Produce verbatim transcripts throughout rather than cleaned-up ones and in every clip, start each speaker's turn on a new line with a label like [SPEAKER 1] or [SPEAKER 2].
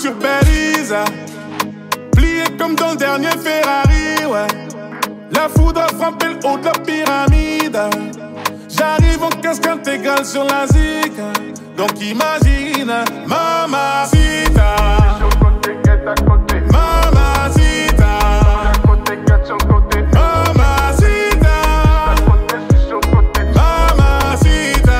[SPEAKER 1] sur Belize, plié comme dans le dernier Ferrari, ouais. La foudre a frappé le haut de la pyramide. J'arrive en casque intégral sur la zig. Donc imagine, mamacita. Mamacita. Mamacita. Mamacita.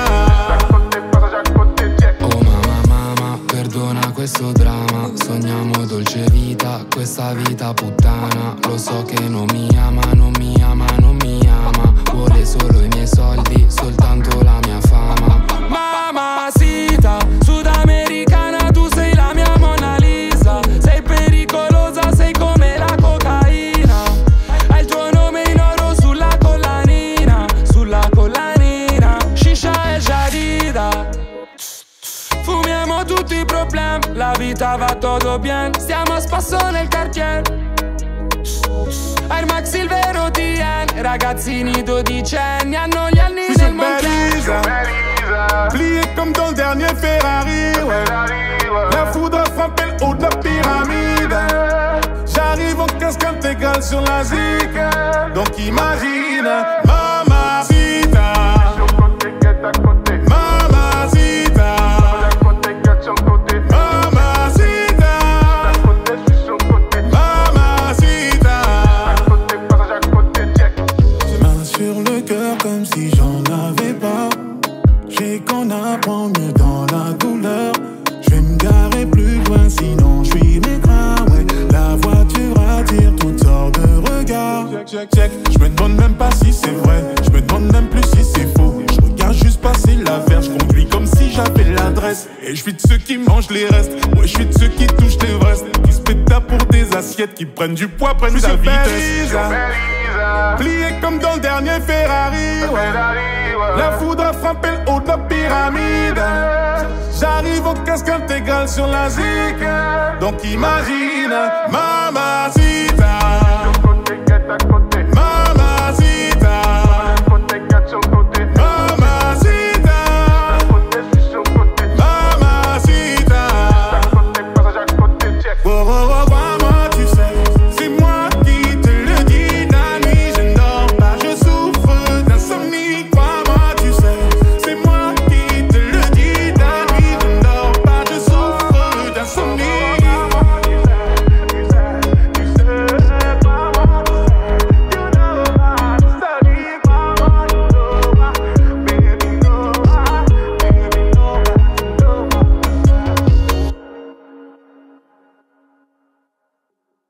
[SPEAKER 2] Oh mamma mamma, perdona questo dramma. Sogniamo dolce vita, questa vita puttana. Lo so che non mi ama, non mi ama, non mi ama. Vuole solo i miei soldi, soltanto la mia fama. Mamacita, sudamericana, tu sei la mia Mona Lisa. Sei pericolosa, sei come la cocaina. Hai il tuo nome in oro sulla collanina, sulla collanina. Shisha e Jadida. Fumiamo tutti i problemi, la vita va tutto bien. Stiamo a spasso nel quartier. Air Max Silver O T N, ragazzini dodicenni hanno gli anni
[SPEAKER 1] Je suis
[SPEAKER 2] del
[SPEAKER 1] sur Belize, plié comme dans le dernier Ferrari, ouais. La foudre a frappé le haut de la pyramide. J'arrive en casque intégral sur la zig. Donc imagine, mamacita. Mamacita. Mamacita. Mamacita. Main sur le cœur comme si j'en avais pas. J'ai qu'on apprend mieux dans la douleur. Je vais me garer plus loin sinon je suis maigrin, ouais. La voiture attire toutes sortes de regards. Check, check, check. Je me demande même pas si c'est vrai. Je me demande même plus si c'est faux. Je regarde juste passer la verge. Je conduis comme si j'avais l'adresse. Et je suis de ceux qui mangent les restes. Ouais, je suis de ceux qui touchent l'Everest. Qui se pétent pour des assiettes. Qui prennent du poids, prennent de la vitesse. Plié comme dans le dernier Ferrari, ouais. La foudre a frappé le haut de la pyramide. J'arrive en casque intégral sur la zig. Donc imagine, mamacita.